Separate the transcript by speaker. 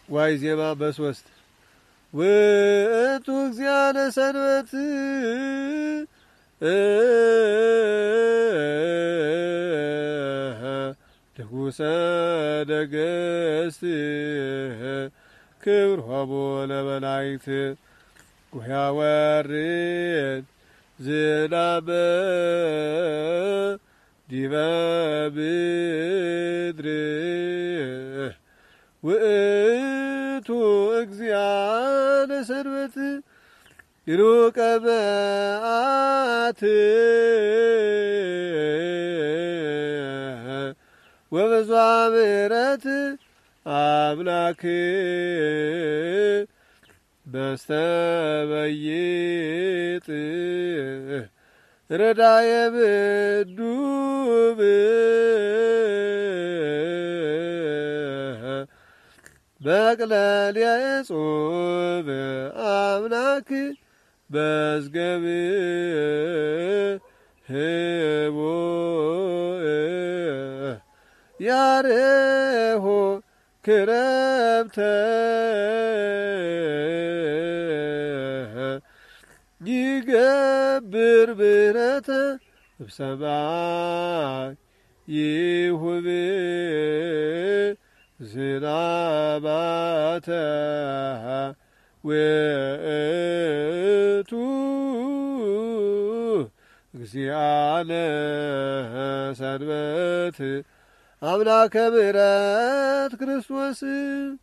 Speaker 1: ዋይ ዜማ በሶስት ውእቱ እግዚአነ ሰንበት ንጉሠ ነገሥት ክብር ሆሙ ለመላእክት ወያወርድ ዝናበ ዲበ ምድር ውእቱ እግዚአነ ሰንበት ይሩቀ መዓት ወበዙ ምሕረት አምላክ በስተበይጥ ረዳየ ምዱብ በቅለል የጾም አምላክ በዝገብ ህቦ ያሬሆ ክረምተ ይገብር ምሕረተ እምሰማይ ይሁብ ዝናባተ ውእቱ እግዚአነ ሰንበት አምላከ ምሕረት ክርስቶስ